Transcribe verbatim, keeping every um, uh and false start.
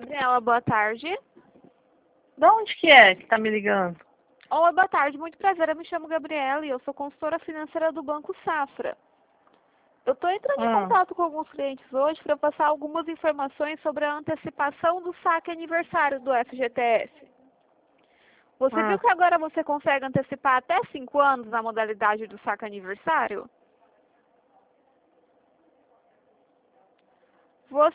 Gabriela, boa tarde. De onde que é que tá me ligando? Oi, boa tarde, muito prazer, eu me chamo Gabriela e eu sou consultora financeira do Banco Safra. Eu estou entrando em Ah, contato com alguns clientes hoje para passar algumas informações sobre a antecipação do saque aniversário do F G T S. Você viu ah, que agora você consegue antecipar até cinco anos na modalidade do saque aniversário? Você